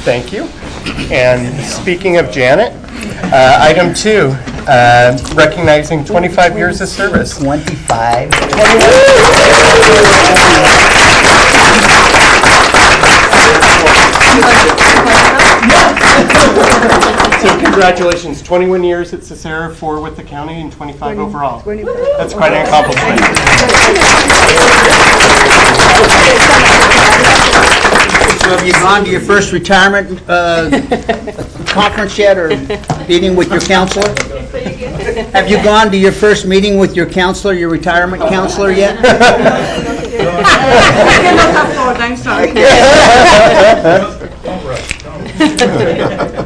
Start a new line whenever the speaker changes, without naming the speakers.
Thank you. And speaking of Janet, item 2, recognizing 25 years of service.
25.
So congratulations, 21 years at Cicero, 4 with the county, and 25 overall.
25.
That's quite an accomplishment.
So have you gone to your first retirement conference yet, or meeting with your counselor? Have you gone to your first meeting with your counselor, your retirement counselor yet?
I cannot afford, I'm sorry.